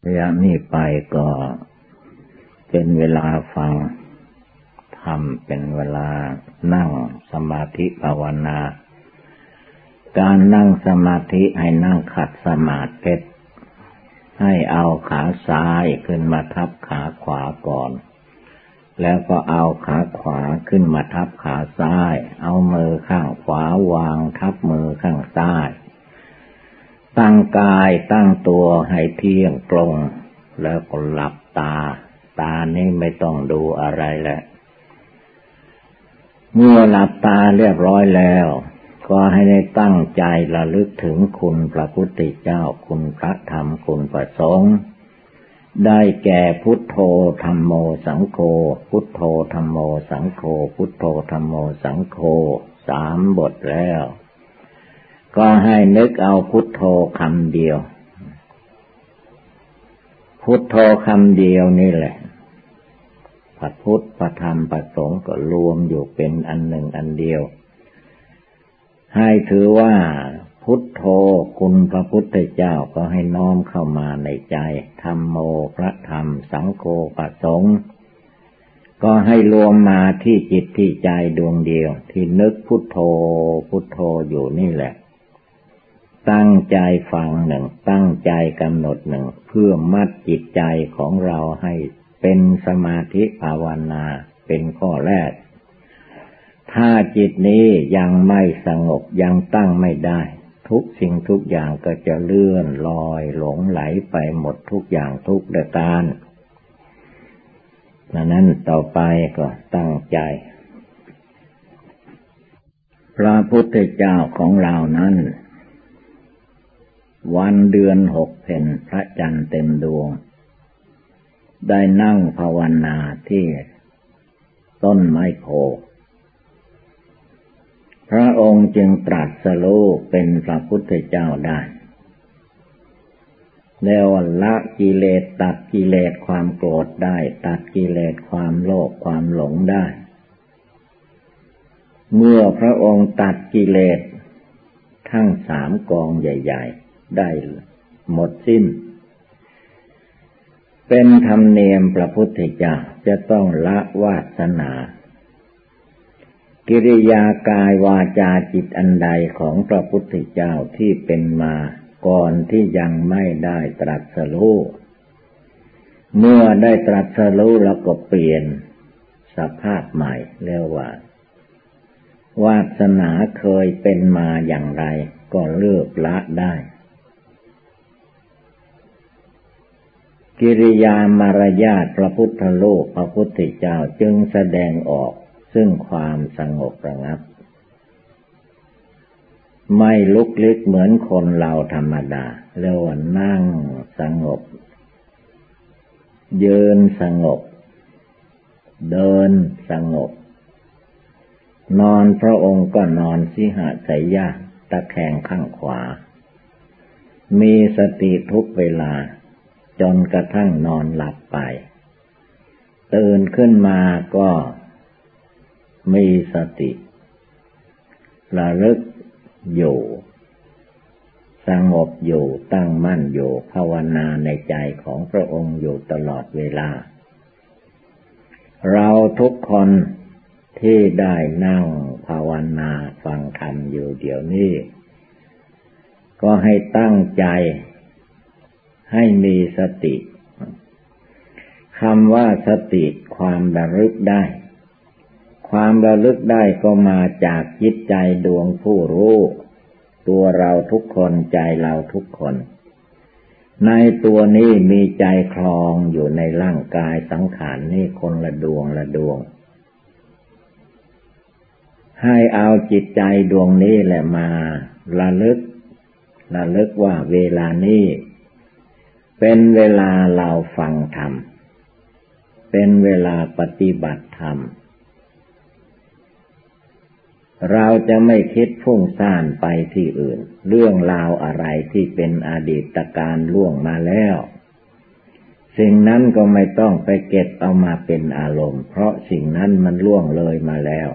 ระยะนี้ไปก็เป็นเวลาฟังธรรมเป็นเวลานั่งสมาธิภาวนาการนั่งสมาธิให้นั่งขัดสมาธิให้เอาขาซ้ายขึ้นมาทับขาขวาก่อนแล้วก็เอาขาขวาขึ้นมาทับขาซ้ายเอามือข้างขวาวางทับมือข้างซ้ายตั้งกายตั้งตัวให้เที่ยงตรงแล้วก็หลับตานี่ไม่ต้องดูอะไรแหละเมื่อหลับตาเรียบร้อยแล้วก็ให้ได้ตั้งใจระลึกถึงคุณพระพุทธเจ้าคุณพระธรรมคุณพระสงฆ์ได้แก่พุทโธธัมโมสังโฆพุทโธธัมโมสังโฆพุทโธธัมโมสังโฆ3 บทแล้วก็ให้นึกเอาพุทโธคำเดียวพุทโธคำเดียวนี่แหละพระพุทธพระธรรมพระสงฆ์ก็รวมอยู่เป็นอันหนึ่งอันเดียวให้ถือว่าพุทโธคุณพระพุทธเจ้าก็ให้น้อมเข้ามาในใจธัมโมพระธรรมสังโฆพระสงฆ์ก็ให้รวมมาที่จิตที่ใจดวงเดียวที่นึกพุทโธพุทโธอยู่นี่แหละตั้งใจฟังหนึ่งตั้งใจกำหนดหนึ่งเพื่อมัดจิตใจของเราให้เป็นสมาธิภาวนาเป็นข้อแรกถ้าจิตนี้ยังไม่สงบยังตั้งไม่ได้ทุกสิ่งทุกอย่างก็จะเลื่อนลอยหลงไหลไปหมดทุกอย่างทุกประการดังนั้นต่อไปก็ตั้งใจพระพุทธเจ้าของเรานั้นวันเดือน6 เพ็ญพระจันทร์เต็มดวงได้นั่งภาวนาที่ต้นไม้โพธิ์พระองค์จึงตรัสรู้เป็นพระพุทธเจ้าได้แล้วละกิเลสตัดกิเลสความโกรธได้ตัดกิเลสความโลภความหลงได้เมื่อพระองค์ตัดกิเลสทั้ง3 กองใหญ่ๆได้หมดสิ้นเป็นธรรมเนียมพระพุทธเจ้าจะต้องละวาสนากิริยากายวาจาจิตอันใดของพระพุทธเจ้าที่เป็นมาก่อนที่ยังไม่ได้ตรัสรู้เมื่อได้ตรัสรู้แล้วก็เปลี่ยนสภาพใหม่เรียกว่าวาสนาเคยเป็นมาอย่างไรก็เลิกละได้กิริยามารยาทพระพุทธโลกพระพุทธเจ้าจึงแสดงออกซึ่งความสงบระงับไม่ลุกลี้เหมือนคนเราธรรมดาเรียกว่านั่งสงบยืนสงบเดินสงบนอนพระองค์ก็นอนสิหสยะตะแคงข้างขวามีสติทุกเวลาจนกระทั่งนอนหลับไปตื่นขึ้นมาก็มีสติระลึกอยู่สงบอยู่ตั้งมั่นอยู่ภาวนาในใจของพระองค์อยู่ตลอดเวลาเราทุกคนที่ได้นั่งภาวนาฟังธรรมอยู่เดี๋ยวนี้ก็ให้ตั้งใจให้มีสติคำว่าสติความระลึกได้ความระลึกได้ก็มาจากจิตใจดวงผู้รู้ตัวเราทุกคนใจเราทุกคนในตัวนี้มีใจคลองอยู่ในร่างกายสังขารนี่คนละดวงละดวงให้เอาจิตใจดวงนี้แหละมาระลึกว่าเวลานี้เป็นเวลาเราฟังธรรมเป็นเวลาปฏิบัติธรรมเราจะไม่คิดฟุ้งซ่านไปที่อื่นเรื่องราวอะไรที่เป็นอดีตการล่วงมาแล้วสิ่งนั้นก็ไม่ต้องไปเก็บเอามาเป็นอารมณ์เพราะสิ่งนั้นมันล่วงเลยมาแล้ว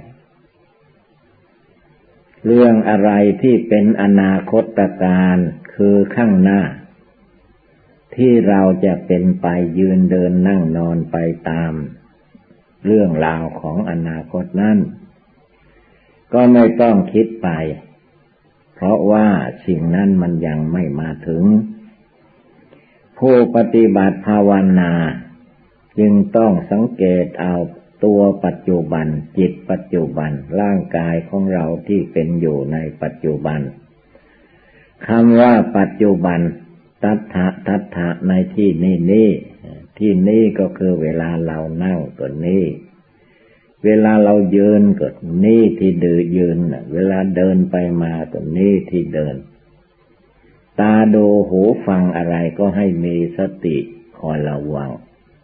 เรื่องอะไรที่เป็นอนาคตการคือข้างหน้าที่เราจะเป็นไปยืนเดินนั่งนอนไปตามเรื่องราวของอนาคตนั้นก็ไม่ต้องคิดไปเพราะว่าสิ่งนั้นมันยังไม่มาถึงผู้ปฏิบัติภาวนาจึงต้องสังเกตเอาตัวปัจจุบันจิตปัจจุบันร่างกายของเราที่เป็นอยู่ในปัจจุบันคำว่าปัจจุบันตัทธะในที่นี้ที่นี่ก็คือเวลาเรานั่งก็นี่เวลาเรายืนก็นี่ที่ยืนเวลาเดินไปมาก็นี่ที่เดินตาดูหูฟังอะไรก็ให้มีสติคอยระวัง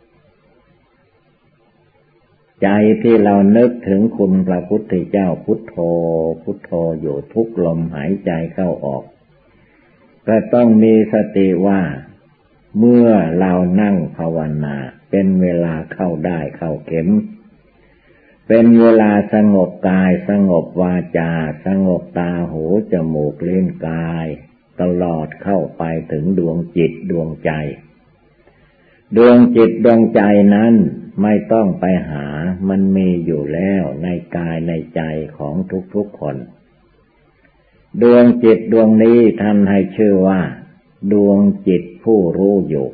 ใจที่เรานึกถึงคุณพระพุทธเจ้าพุทโธพุทโธอยู่ทุกลมหายใจเข้าออกก็ต้องมีสติว่าเมื่อเรานั่งภาวนาเป็นเวลาเข้าได้เข้าเข็มเป็นเวลาสงบกายสงบวาจาสงบตาหูจมูกลิ้นกายตลอดเข้าไปถึงดวงจิตดวงใจดวงจิตดวงใจนั้นไม่ต้องไปหามันมีอยู่แล้วในกายในใจของทุกๆคนดวงจิตดวงนี้ท่านให้ชื่อว่าดวงจิตผู้รู้อยู่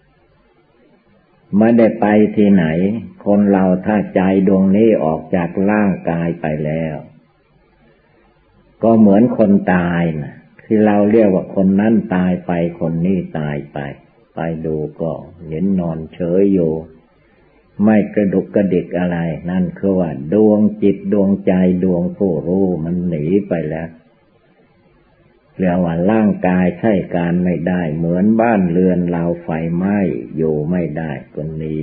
ไม่ได้ไปที่ไหนคนเราถ้าใจดวงนี้ออกจากร่างกายไปแล้วก็เหมือนคนตายนะที่เราเรียกว่าคนนั้นตายไปคนนี้ตายไปไปดูก็เห็นนอนเฉยอยู่ไม่กระดุกกระดิกอะไรนั่นคือว่าดวงจิตดวงใจดวงผู้รู้มันหนีไปแล้วเรียกว่าร่างกายใช้การไม่ได้เหมือนบ้านเรือนเราไฟไหม้อยู่ไม่ได้ก็หนี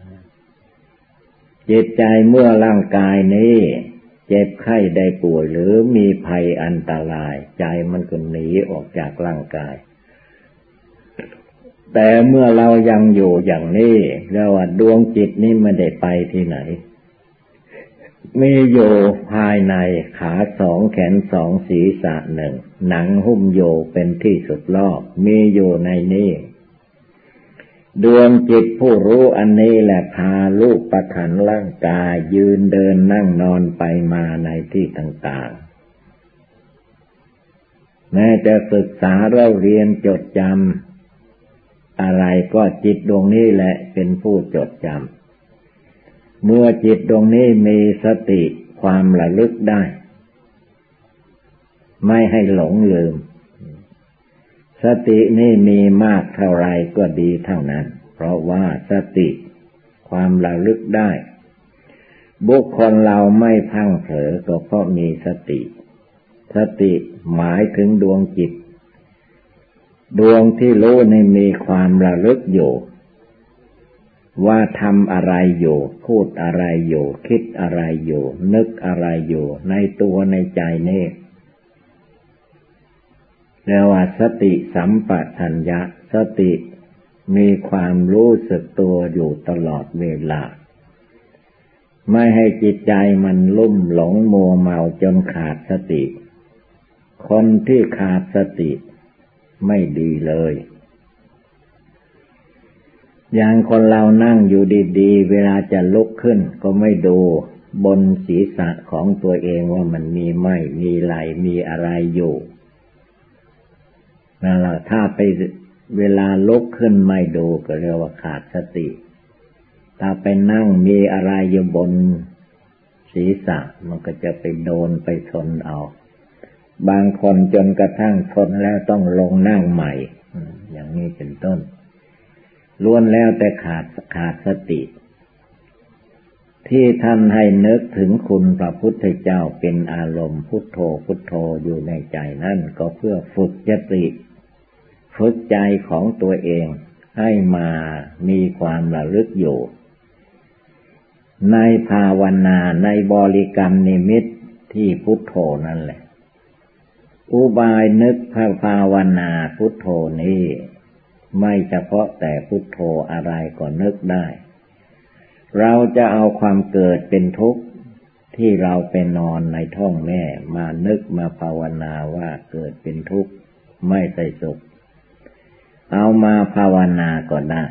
จิตใจเมื่อร่างกายนี้เจ็บไข้ได้ป่วยหรือมีภัยอันตรายใจมันก็หนีออกจากร่างกายแต่เมื่อเรายังอยู่อย่างนี้เรียกว่าดวงจิตนี้ไม่ได้ไปที่ไหนมีอยู่ภายในขาสองแขนสองศีรษะหนึ่งหนังหุ้มโยเป็นที่สุดรอบมีอยู่ในนี้ดวงจิตผู้รู้อันนี้แหละพาลูกประขันร่างกายยืนเดินนั่งนอนไปมาในที่ต่างๆแม้จะศึกษาเราเรียนจดจำอะไรก็จิตดวงนี้แหละเป็นผู้จดจำเมื่อจิตดวงนี้มีสติความระลึกได้ไม่ให้หลงลืมสตินี่มีมากเท่าไรก็ดีเท่านั้นเพราะว่าสติความระลึกได้บุคคลเราไม่พลั้งเผลอก็เพราะมีสติสติหมายถึงดวงจิตดวงที่รู้นี่มีความระลึกอยู่ว่าทำอะไรอยู่พูดอะไรอยู่คิดอะไรอยู่นึกอะไรอยู่ในตัวในใจนี่เรียกว่าสติสัมปชัญญะสติมีความรู้สึกตัวอยู่ตลอดเวลาไม่ให้จิตใจมันลุ่มหลงมัวเมาจนขาดสติคนที่ขาดสติไม่ดีเลยอย่างคนเรานั่งอยู่ดีๆเวลาจะลุกขึ้นก็ไม่ดูบนศีรษะของตัวเองว่ามันมีไหมมีไหลมีอะไรอยู่นั่นแหละถ้าไปเวลาลุกขึ้นไม่ดูก็เรียกว่าขาดสติถ้าไปนั่งมีอะไรอยู่บนศีรษะมันก็จะไปโดนไปชนเอาบางคนจนกระทั่งชนแล้วต้องลงนั่งใหม่อย่างนี้เป็นต้นล้วนแล้วแต่ขาดสติที่ท่านให้นึกถึงคุณพระพุทธเจ้าเป็นอารมณ์พุทโธพุทโธอยู่ในใจนั่นก็เพื่อฝึกสติฝึกใจของตัวเองให้มามีความระลึกอยู่ในภาวนาในบริกรรมนิมิตที่พุทโธนั่นแหละอุบายนึกภาวนาพุทโธนี้ไม่เฉพาะแต่พุทโธอะไรก็นึกได้เราจะเอาความเกิดเป็นทุกข์ที่เราไปนอนในท้องแม่มานึกมาภาวนาว่าเกิดเป็นทุกข์ไม่ใช่สุขเอามาภาวนาก็ได้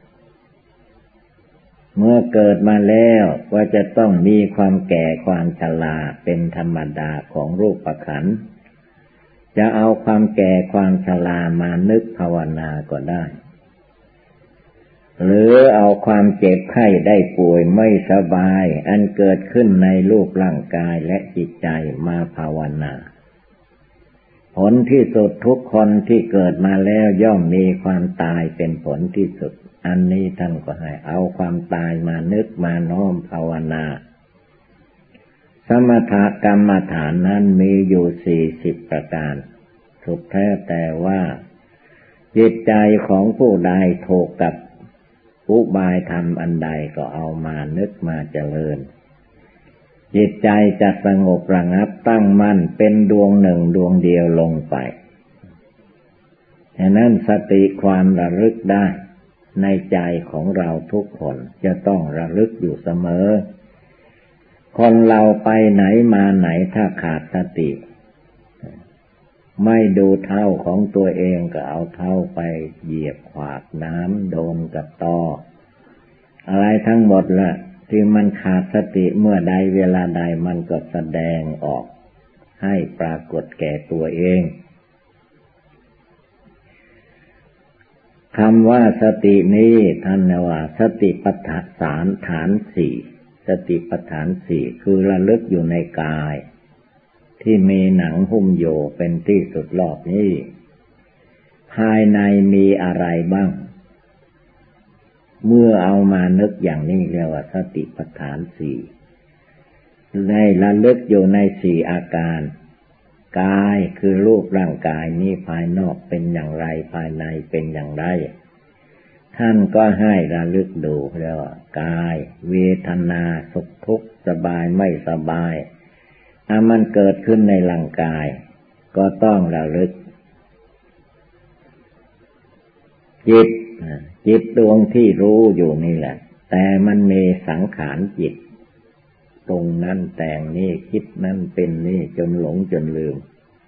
เมื่อเกิดมาแล้วก็จะต้องมีความแก่ความชราเป็นธรรมดาของรูปขันธ์จะเอาความแก่ความชรามานึกภาวนาก็ได้หรือเอาความเจ็บไข้ได้ป่วยไม่สบายอันเกิดขึ้นในรูปร่างกายและจิตใจมาภาวนาผลที่สุดทุกคนที่เกิดมาแล้วย่อมมีความตายเป็นผลที่สุดอันนี้ท่านก็ให้เอาความตายมานึกมาน้อมภาวนาสมถกรรมฐานนั้นมีอยู่40ประการสุดแท้แต่ว่าจิตใจของผู้ใดถูกกับอุบายธรรมอันใดก็เอามานึกมาเจริญจิตใจจะสงบระงับตั้งมั่นเป็นดวงหนึ่งดวงเดียวลงไปฉะนั้นสติความระลึกได้ในใจของเราทุกคนจะต้องระลึกอยู่เสมอคนเราไปไหนมาไหนถ้าขาดสติไม่ดูเท้าของตัวเองก็เอาเท้าไปเหยียบขวากน้ำโดนกับตออะไรทั้งหมดละที่มันขาดสติเมื่อใดเวลาใดมันก็แสดงออกให้ปรากฏแก่ตัวเองคำว่าสตินี้ท่านว่าสติปัฏฐานฐานสี่สติปัฏฐานสี่คือระลึกอยู่ในกายที่มีหนังหุ้มโยเป็นที่สุดรอบนี้ภายในมีอะไรบ้างเมื่อเอามานึกอย่างนี้เรียกว่าสติปัฏฐานสี่ในระลึกอยู่ในสี่อาการกายคือรูปร่างกายนี้ภายนอกเป็นอย่างไรภายในเป็นอย่างไรท่านก็ให้ระลึกดูเรียกว่ากายเวทนาสุขทุกข์สบายไม่สบายมันเกิดขึ้นในร่างกายก็ต้องระลึกจิตดวงที่รู้อยู่นี่แหละแต่มันมีสังขารจิตตรงนั้นแต่งนี่คิดนั้นเป็นนี่จนหลงจนลืม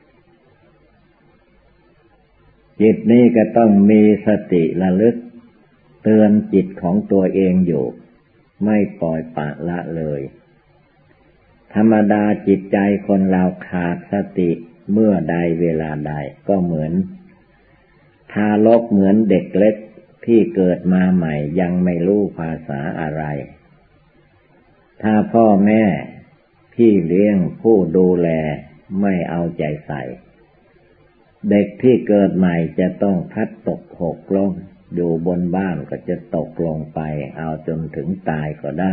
จิตนี้ก็ต้องมีสติระลึกเตือนจิตของตัวเองอยู่ไม่ปล่อยปละละเลยธรรมดาจิตใจคนเราขาดสติเมื่อใดเวลาใดก็เหมือนทารกเหมือนเด็กเล็กที่เกิดมาใหม่ยังไม่รู้ภาษาอะไรถ้าพ่อแม่พี่เลี้ยงผู้ดูแลไม่เอาใจใส่เด็กที่เกิดใหม่จะต้องพลัดตกหกล้มอยู่บนบ้านก็จะตกลงไปเอาจนถึงตายก็ได้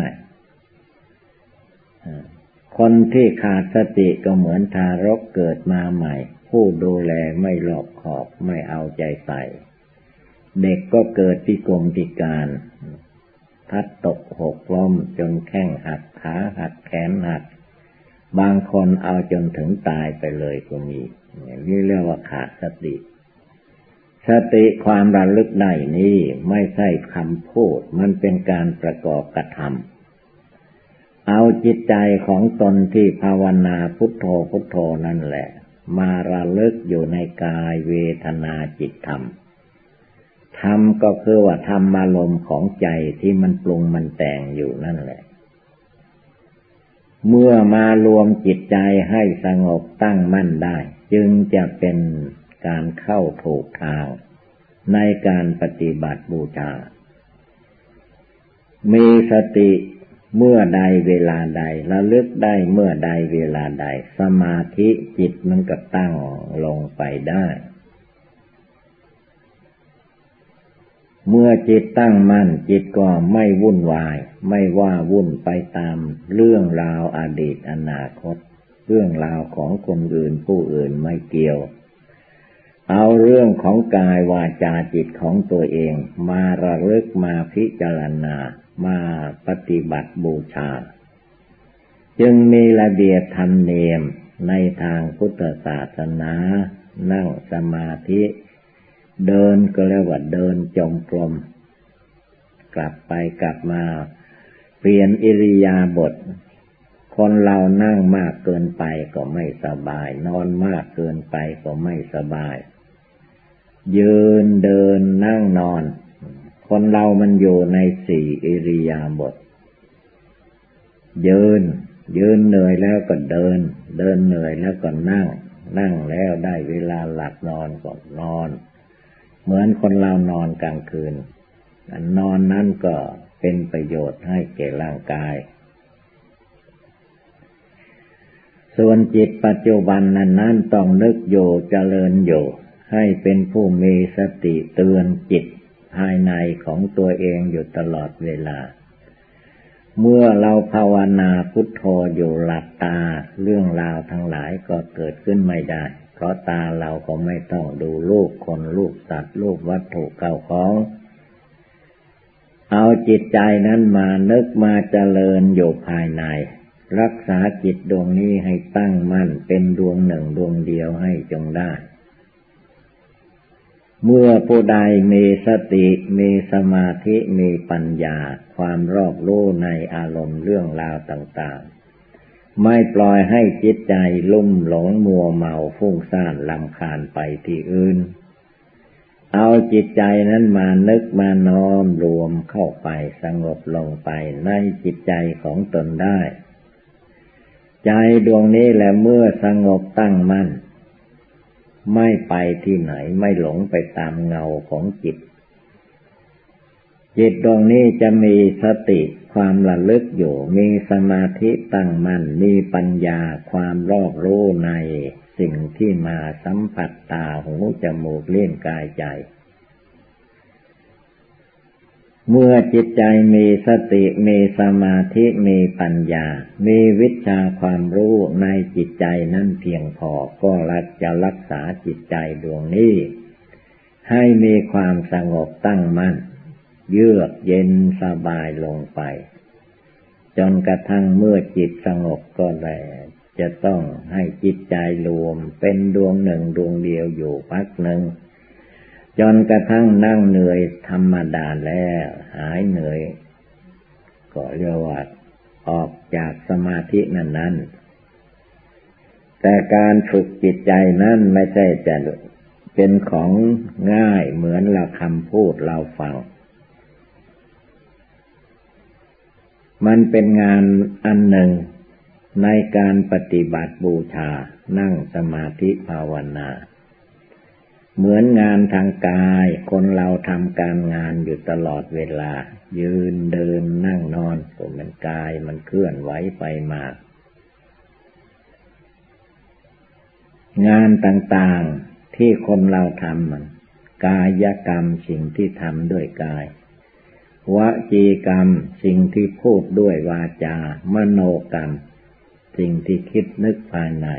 คนที่ขาดสติก็เหมือนทารกเกิดมาใหม่ผู้ดูแลไม่รอบคอบไม่เอาใจใส่เด็กก็เกิดพิกลพิการพลัดตกหกล้มจนแข้งหักขาหักแขนหักบางคนเอาจนถึงตายไปเลยก็มีนี่เรียกว่าขาดสติสติความระลึกได้นี้ไม่ใช่คำพูดมันเป็นการประกอบกระทำเอาจิตใจของตนที่ภาวนาพุทโธพุทโธนั่นแหละมาระลึกอยู่ในกายเวทนาจิตธรรมธรรมก็คือว่าธรรมารมณ์ของใจที่มันปรุงมันแต่งอยู่นั่นแหละเมื่อมารวมจิตใจให้สงบตั้งมั่นได้จึงจะเป็นการเข้าถูกทางในการปฏิบัติบูชามีสติเมื่อใดเวลาใดระลึกได้เมื่อใดเวลาใดสมาธิจิตมันก็ตั้งลงไปได้เมื่อจิตตั้งมั่นจิตก็ไม่วุ่นวายไม่ว่าวุ่นไปตามเรื่องราวอดีตอนาคตเรื่องราวของคนอื่นผู้อื่นไม่เกี่ยวเอาเรื่องของกายวาจาจิตของตัวเองมาระลึกมาพิจารณามาปฏิบัติบูชาจึงมีระเบียบธรรมเนียมในทางพุทธศาสนานั่งสมาธิเดินก็เรียกว่าเดินจงกรมกลับไปกลับมาเปลี่ยนอิริยาบถคนเรานั่งมากเกินไปก็ไม่สบายนอนมากเกินไปก็ไม่สบายยืนเดินนั่งนอนคนเรามันอยู่ในสี่อิริยาบถยืนเหนื่อยแล้วก็เดินเหนื่อยแล้วก็นั่งแล้วได้เวลาหลับนอนก็นอนเหมือนคนเรานอนกลางคืนนอนนั้นก็เป็นประโยชน์ให้แก่ร่างกายส่วนจิตปัจจุบันนั้นต้องนึกอยู่เจริญอยู่ให้เป็นผู้มีสติเตือนจิตภายในของตัวเองอยู่ตลอดเวลาเมื่อเราภาวนาพุทโธอยู่หลับตาเรื่องราวทั้งหลายก็เกิดขึ้นไม่ได้เพราะตาเราก็ไม่ต้องดูรูปคนรูปสัตว์รูปวัตถุเก่าของเอาจิตใจนั้นมานึกมาเจริญอยู่ภายในรักษาจิตดวงนี้ให้ตั้งมั่นเป็นดวงหนึ่งดวงเดียวให้จงได้เมื่อผู้ใดมีสติมีสมาธิมีปัญญาความรอบรู้ในอารมณ์เรื่องราวต่างๆไม่ปล่อยให้จิตใจลุ่มหลงมัวเมาฟุ้งซ่านรำคาญไปที่อื่นเอาจิตใจนั้นมานึกมาน้อมรวมเข้าไปสงบลงไปในจิตใจของตนได้ใจดวงนี้แหละเมื่อสงบตั้งมั่นไม่ไปที่ไหนไม่หลงไปตามเงาของจิตดวงนี้จะมีสติความระลึกอยู่มีสมาธิตั้งมั่นมีปัญญาความรอบรู้ในสิ่งที่มาสัมผัสตาหูจมูกลิ้นกายใจเมื่อจิตใจมีสติมีสมาธิมีปัญญามีวิชาความรู้ในจิตใจนั้นเพียงพอก็จะรักษาจิตใจดวงนี้ให้มีความสงบตั้งมั่นเยือกเย็นสบายลงไปจนกระทั่งเมื่อจิตสงบก็ได้จะต้องให้จิตใจรวมเป็นดวงหนึ่งดวงเดียวอยู่พักหนึ่งจนกระทั่งนั่งเหนื่อยธรรมดาแล้วหายเหนื่อยก็เรียกว่าออกจากสมาธินั้นแต่การฝึกจิตใจนั้นไม่ใช่จะเป็นของง่ายเหมือนเราคำพูดเราฟังมันเป็นงานอันหนึ่งในการปฏิบัติบูชานั่งสมาธิภาวนาเหมือนงานทางกายคนเราทำการงานอยู่ตลอดเวลายืนเดินนั่งนอนก็มันกายมันเคลื่อนไหวไปมางานต่างๆที่คนเราทำมันกายกรรมสิ่งที่ทำด้วยกายวจีกรรมสิ่งที่พูดด้วยวาจามโนกรรมสิ่งที่คิดนึกภายใน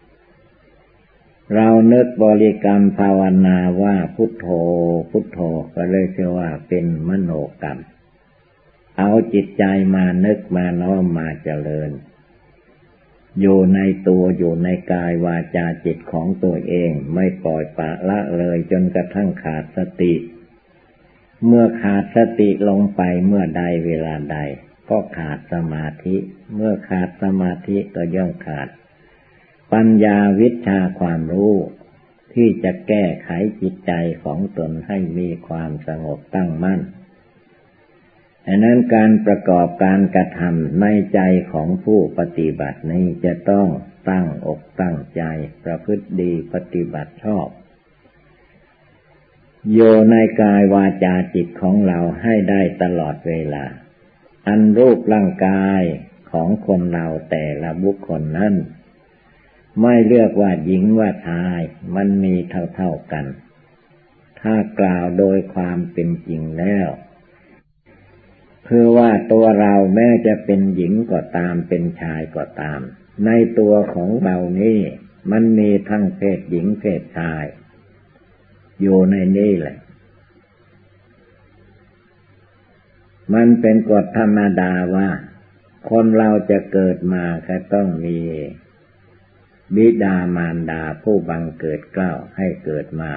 เรานึกบริกรรมภาวนาว่าพุทโธพุทโธก็เลยเชื่อว่าเป็นมโนกรรมเอาจิตใจมานึกมาน้อมมาเจริญอยู่ในตัวอยู่ในกายวาจาจิตของตัวเองไม่ปล่อยปละละเลยจนกระทั่งขาดสติเมื่อขาดสติลงไปเมื่อใดเวลาใดก็ขาดสมาธิเมื่อขาดสมาธิก็ย่อมขาดปัญญาวิชาความรู้ที่จะแก้ไขจิตใจของตนให้มีความสงบตั้งมั่นดังนั้นการประกอบการกระทำในใจของผู้ปฏิบัตินี้จะต้องตั้งอกตั้งใจประพฤติดีปฏิบัติชอบอยู่ในกายวาจาจิตของเราให้ได้ตลอดเวลาอันรูปร่างกายของคนเราแต่ละบุคคลนั้นไม่เลือกว่าหญิงว่าชายมันมีเท่าๆกันถ้ากล่าวโดยความเป็นจริงแล้วคือว่าตัวเราแม้จะเป็นหญิงก็ตามเป็นชายก็ตามในตัวของเรานี่มันมีทั้งเพศหญิงเพศชายอยู่ในนี่แหละมันเป็นกฎธรรมดาว่าคนเราจะเกิดมาก็ต้องมีบิดามารดาผู้บังเกิดเกล้าให้เกิดมา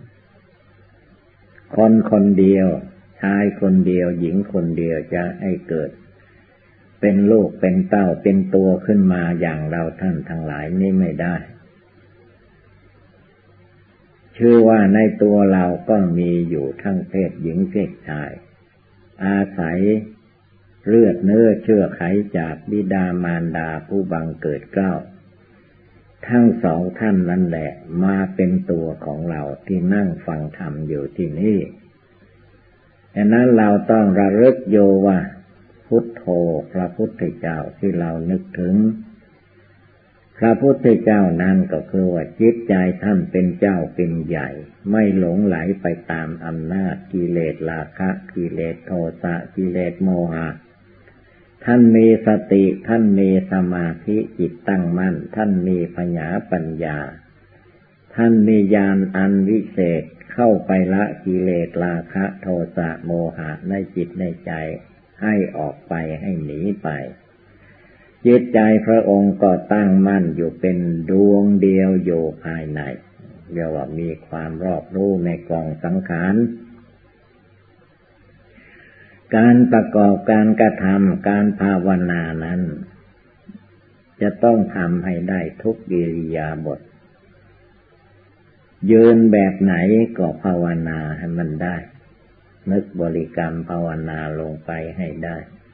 คนเดียวชายคนเดียวหญิงคนเดียวจะให้เกิดเป็นลูกเป็นเต้าเป็นตัวขึ้นมาอย่างเราท่านทั้งหลายนี่ไม่ได้ชื่อว่าในตัวเราก็มีอยู่ทั้งเพศหญิงเพศชายอาศัยเลือดเนื้อเชื้อไขจากบิดามารดาผู้บังเกิดเกล้าทั้งสองท่านนั่นแหละมาเป็นตัวของเราที่นั่งฟังธรรมอยู่ที่นี่ดังนั้นเราต้องระลึกโยว่าพุทโธพระพุทธเจ้าที่เรานึกถึงพระพุทธเจ้านั้นก็คือว่าจิตใจท่านเป็นเจ้าเป็นใหญ่ไม่หลงไหลไปตามอำนาจกิเลสราคะกิเลสโทสะกิเลสโมหะท่านมีสติท่านมีสมาธิจิตตั้งมั่นท่านมีปัญญาท่านมีญาณอันวิเศษเข้าไปละกิเลสราคะโทสะโมหะในจิตในใจให้ออกไปให้หนีไปจิตใจพระองค์ก็ตั้งมั่นอยู่เป็นดวงเดียวอยู่ภายในเรียกว่ามีความรอบรู้ในกองสังขารการประกอบการกระทำการภาวนานั้นจะต้องทำให้ได้ทุกอิริยาบถยืนแบบไหนก็ภาวนาให้มันได้นึกบริกรรมภาวนาลงไปให้ได้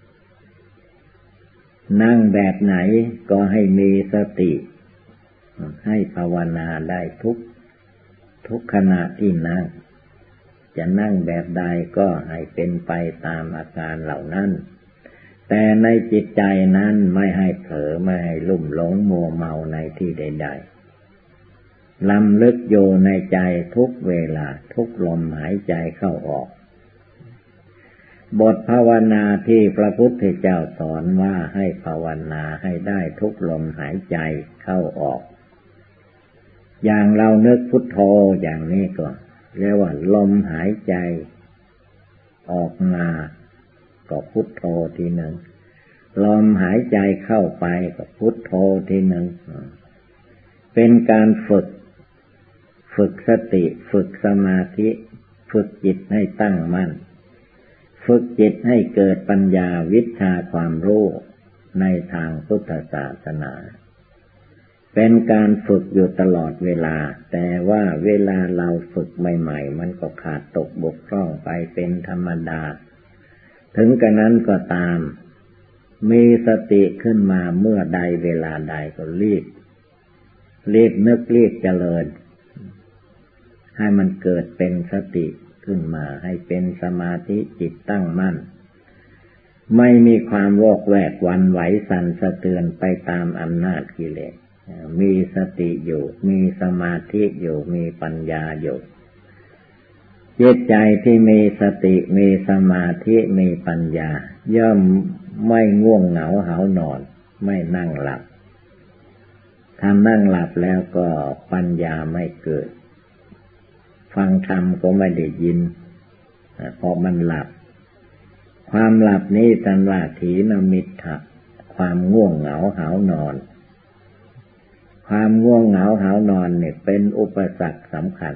นั่งแบบไหนก็ให้มีสติให้ภาวนาได้ทุกขณะที่นั่งจะนั่งแบบใดก็ให้เป็นไปตามอาการเหล่านั้นแต่ในจิตใจนั้นไม่ให้เผลอไม่ให้ลุ่มหลงมัวเมาในที่ใดๆลำลึกอยู่ในใจทุกเวลาทุกลมหายใจเข้าออกบทภาวนาที่พระพุทธเจ้าสอนว่าให้ภาวนาให้ได้ทุกลมหายใจเข้าออกอย่างเรานึกพุทโธอย่างนี้ก็เรียกว่าลมหายใจออกมาก็พุทโธทีหนึ่งลมหายใจเข้าไปก็พุทโธทีหนึ่งเป็นการฝึกสติฝึกสมาธิฝึกจิตให้ตั้งมั่นฝึกจิตให้เกิดปัญญาวิชาความรู้ในทางพุทธศาสนาเป็นการฝึกอยู่ตลอดเวลาแต่ว่าเวลาเราฝึกใหม่ๆมันก็ขาดตกบกพร่องไปเป็นธรรมดาถึงกระนั้นก็ตามมีสติขึ้นมาเมื่อใดเวลาใดก็รีบนึกรีบเจริญให้มันเกิดเป็นสติขึ้นมาให้เป็นสมาธิจิตตั้งมั่นไม่มีความวอกแวกหวั่นไหวสั่นสะเทือนไปตามอำนาจกิเลสมีสติอยู่มีสมาธิอยู่มีปัญญาอยู่จิตใจที่มีสติมีสมาธิมีปัญญาย่อมไม่ง่วงเหงาหาวนอนไม่นั่งหลับถ้านั่งหลับแล้วก็ปัญญาไม่เกิดฟังธรรมก็ไม่ได้ยินเพราะมันหลับความหลับนี้ท่านว่าถีนมิทธะความง่วงเหงาหาวนอนความง่วงเหงาหาวนอนเนี่ยเป็นอุปสรรคสำคัญ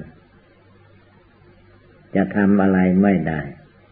จะทำอะไรไม่ได้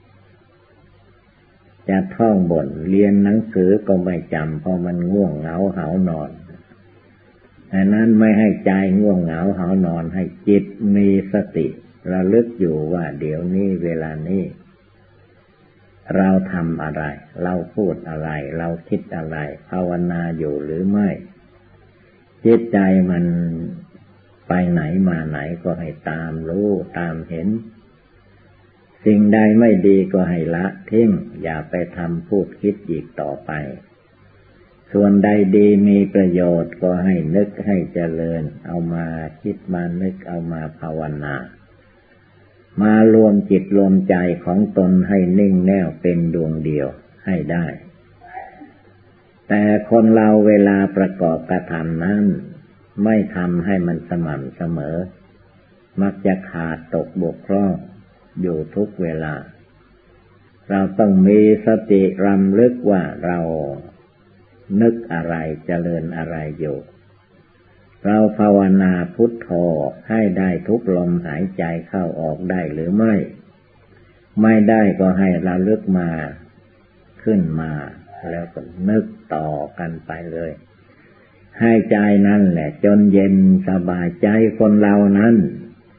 จะท่องบทเรียนหนังสือก็ไม่จำเพราะมันง่วงเหงาหาวนอนดังนั้นไม่ให้ใจง่วงเหงาหาวนอนให้จิตมีสติระลึกอยู่ว่าเดี๋ยวนี้เวลานี้เราทำอะไรเราพูดอะไรเราคิดอะไรภาวนาอยู่หรือไม่จิตใจมันไปไหนมาไหนก็ให้ตามรู้ตามเห็นสิ่งใดไม่ดีก็ให้ละทิ้งอย่าไปทำพูดคิดอีกต่อไปส่วนใดดีมีประโยชน์ก็ให้นึกให้เจริญเอามาคิดมานึกเอามาภาวนามารวมจิตรวมใจของตนให้นิ่งแน่วเป็นดวงเดียวให้ได้แต่คนเราเวลาประกอบกระทำนั้นไม่ทำให้มันสม่ำเสมอมักจะขาดตกบกพร่องอยู่ทุกเวลาเราต้องมีสติรำลึกว่าเรานึกอะไรเจริญอะไรอยู่เราภาวนาพุทโธให้ได้ทุกลมหายใจเข้าออกได้หรือไม่ได้ก็ให้ระลึกมาขึ้นมาแล้วก็นึกต่อกันไปเลยให้ใจนั่นแหละจนเย็นสบายใจคนเรานั้น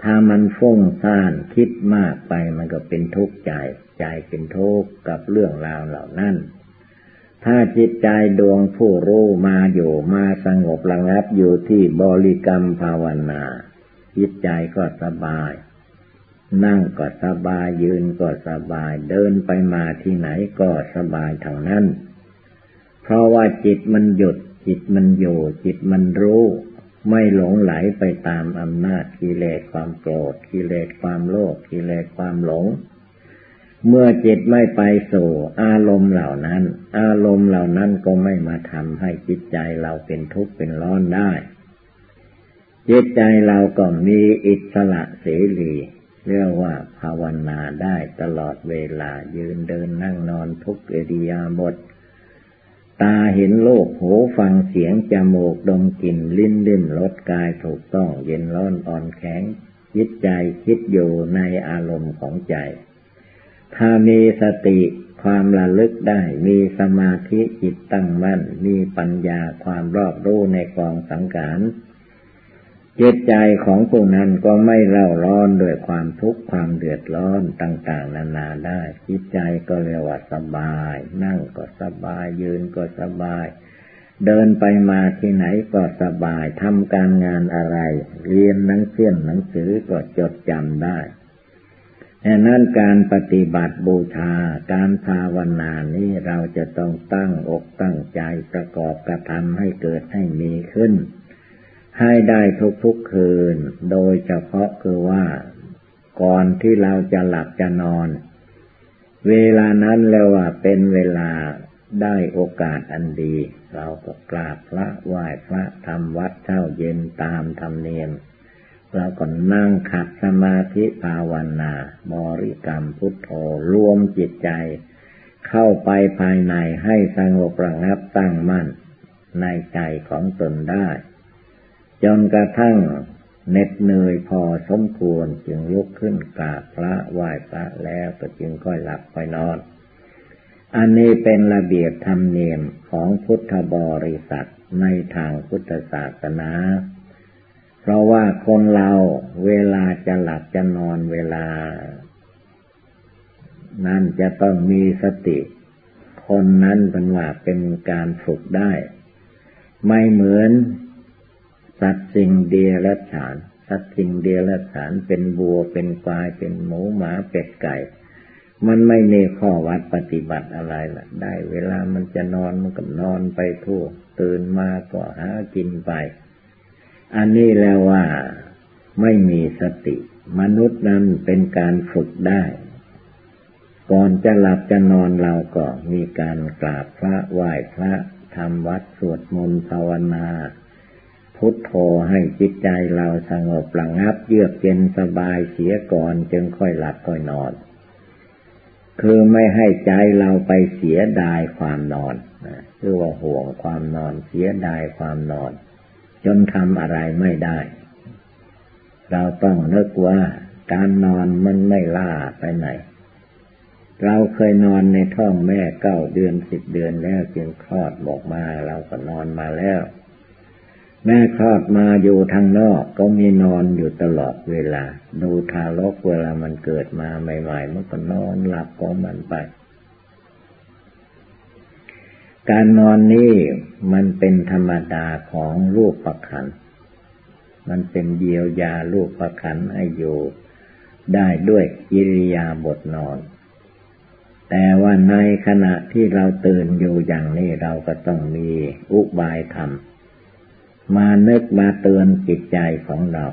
ถ้ามันฟุ้งซ่านคิดมากไปมันก็เป็นทุกข์ใจเป็นทุกข์กับเรื่องราวเหล่านั้นถ้าจิตใจดวงผู้รู้มาอยู่มาสงบระงับอยู่ที่บริกรรมภาวนาจิตใจก็สบายนั่งก็สบายยืนก็สบายเดินไปมาที่ไหนก็สบายทั้งนั้นเพราะว่าจิตมันหยุดจิตมันอยู่จิตมันรู้ไม่หลงไหลไปตามอำนาจกิเลสความโกรธกิเลสความโลภกิเลสความหลงเมื่อจิตไม่ไปสู่อารมณ์เหล่านั้นอารมณ์เหล่านั้นก็ไม่มาทำให้จิตใจเราเป็นทุกข์เป็นร้อนได้จิตใจเราก็มีอิสระเสรีเรียกว่าภาวนาได้ตลอดเวลายืนเดินนั่งนอนทุกอิริยาบถตาเห็นโลกหูฟังเสียงจมูกดมกลิ่นลิ้นลิ้มรสกายถูกต้องเย็นร้อนอ่อนแข็งจิตใจคิดอยู่ในอารมณ์ของใจถ้ามีสติความระลึกได้มีสมาธิจิตตั้งมั่นมีปัญญาความรอบรู้ในกองสังขารจิตใจของผู้นั้นก็ไม่เร่าร้อนด้วยความทุกข์ความเดือดร้อนต่างๆนานาได้จิตใจก็เรียกว่าสบายนั่งก็สบายยืนก็สบายเดินไปมาที่ไหนก็สบายทำการงานอะไรเรียนหนังสือก็จดจำได้ดังนั้นการปฏิบัติบูชาการภาวนานี้เราจะต้องตั้งอกตั้งใจประกอบกระทำให้เกิดให้มีขึ้นให้ได้ทุกๆคืนโดยเฉพาะคือว่าก่อนที่เราจะหลับจะนอนเวลานั้นแล้วว่าเป็นเวลาได้โอกาสอันดีเราก็กราบพระไหว้พระทำวัดเช้าเย็นตามธรรมเนียมเราก็นั่งขัดสมาธิภาวนาบริกรรมพุทโธรวมจิตใจเข้าไปภายในให้สงบระงับตั้งมั่นในใจของตนได้จนกระทั่งเหน็ดเหนื่อยพอสมควรจึงลุกขึ้นกราบพระไหว้พระแล้วก็จึงค่อยหลับค่อยนอนอันนี้เป็นระเบียบธรรมเนียมของพุทธบริษัทในทางพุทธศาสนาเพราะว่าคนเราเวลาจะหลับจะนอนเวลานั่นจะต้องมีสติคนนั้นเป็นว่าเป็นการฝึกได้ไม่เหมือนสัตว์สิ่งเดรัจฉานสัตว์สิ่งเดรัจฉานเป็นวัวเป็นควายเป็นหมูหมาเป็ดไก่มันไม่มีข้อวัดปฏิบัติอะไรล่ะได้เวลามันจะนอนมันก็นอนไปทั่วตื่นมาก็หากินไปอันนี้แล้วว่าไม่มีสติมนุษย์นั้นเป็นการฝึกได้ก่อนจะหลับจะนอนเราก็มีการกราบพระไหว้พระทำวัดสวดมนต์ภาวนาพุทโธให้จิตใจเราสงบระงับเยือกเย็นสบายเสียก่อนจึงค่อยหลับค่อยนอนคือไม่ให้ใจเราไปเสียดายความนอนคือว่าห่วงความนอนเสียดายความนอนจนทำอะไรไม่ได้เราต้องนึกว่าการนอนมันไม่ล่าไปไหนเราเคยนอนในท้องแม่9 เดือน10 เดือนแล้วจึงคลอดบอกมาเราก็นอนมาแล้วแม่คลอดมาอยู่ทางนอกก็มีนอนอยู่ตลอดเวลาดูทารกเวลามันเกิดมาใหม่ๆมันก็นอนหลับของมันไปการนอนนี้มันเป็นธรรมดาของรูปขันธ์มันเป็นเยียวยารูปขันธ์ให้อยู่ได้ด้วยอิริยาบถนอนแต่ว่าในขณะที่เราตื่นอยู่อย่างนี้เราก็ต้องมีอุบายธรรมมานึกมาเตือนจิตใจของเรา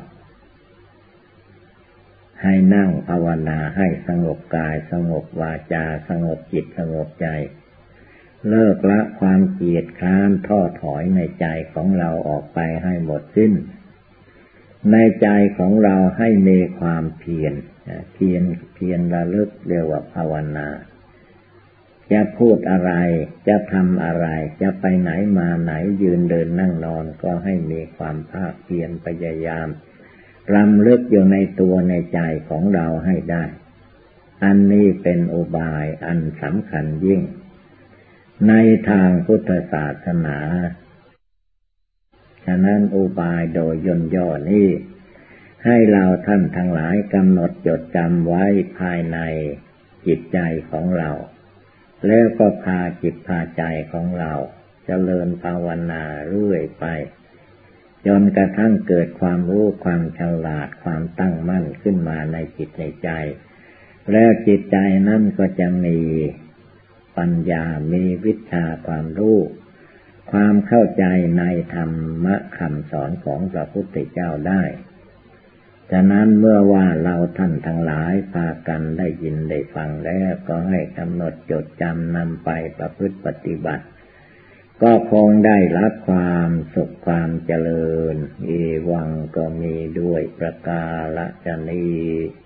ให้นั่งภาวนาให้สงบกายสงบวาจาสงบจิตสงบใจเลิกละความเกียจคร้านท้อถอยในใจของเราออกไปให้หมดสิ้นในใจของเราให้มีความเพียรระลึกเรียกว่าภาวนาจะพูดอะไรจะทำอะไรจะไปไหนมาไหนยืนเดินนั่งนอนก็ให้มีความภาคเพียรพยายามรำลึกอยู่ในตัวในใจของเราให้ได้อันนี้เป็นอุบายอันสำคัญยิ่งในทางพุทธศาสนาฉะนั้นอุบายโดยย่นย่อนี้ให้เราท่านทั้งหลายกำหนดจดจำไว้ภายในจิตใจของเราแล้วก็พาจิตพาใจของเราเจริญภาวนาเรื่อยไปจนกระทั่งเกิดความรู้ความฉลาดความตั้งมั่นขึ้นมาในจิตในใจแล้วจิตใจนั้นก็จะมีปัญญามีวิชาความรู้ความเข้าใจในธรรมะคำสอนของพระพุทธเจ้าได้ฉะนั้นเมื่อว่าเราท่านทั้งหลายพากันได้ยินได้ฟังแล้วก็ให้กำหนดจดจำนำไปประพฤติปฏิบัติก็คงได้รับความสุขความเจริญอีวังก็มีด้วยประกาศนี้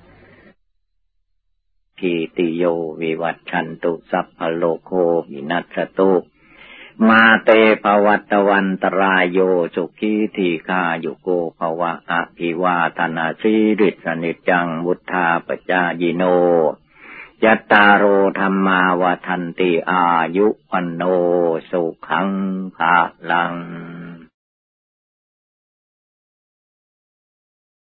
กีติโยวิวัชชันตุสัพพโลกโควินัสสตุมาเตภวัตวันตรายโยสุขีทีฆายุโกภวะอภิวาทนาสีริสนิจจังวุธาปจายิโนยัตตารโอธรรมาวทันติอายุวันโนสุขังภะลัง